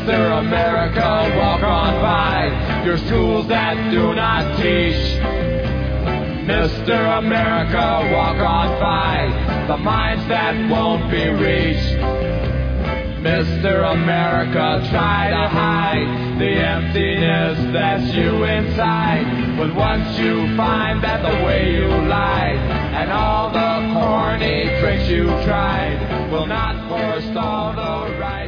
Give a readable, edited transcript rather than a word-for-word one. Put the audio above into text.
Mr. America, walk on by your schools that do not teach. Mr. America, walk on by the minds that won't be reached. Mr. America, try to hide the emptiness that's you inside. But once you find that the way you lied and all the corny tricks you tried will not forestall the right.